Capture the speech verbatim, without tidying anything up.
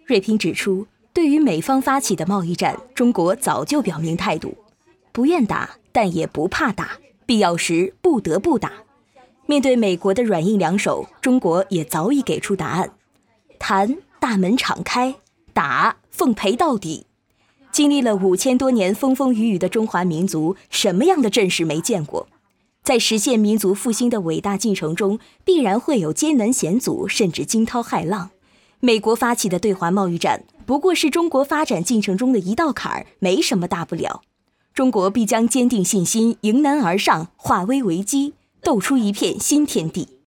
瑞平指出，对于美方发起的贸易战，中国早就表明态度，不愿打，但也不怕打，必要时不得不打。面对美国的软硬两手，中国也早已给出答案：谈大门敞开，打奉陪到底。经历了五千多年风风雨雨的中华民族，什么样的阵势没见过？在实现民族复兴的伟大进程中，必然会有艰难险阻，甚至惊涛骇浪。美国发起的对华贸易战，不过是中国发展进程中的一道坎儿，没什么大不了。中国必将坚定信心，迎难而上，化危为机，斗出一片新天地。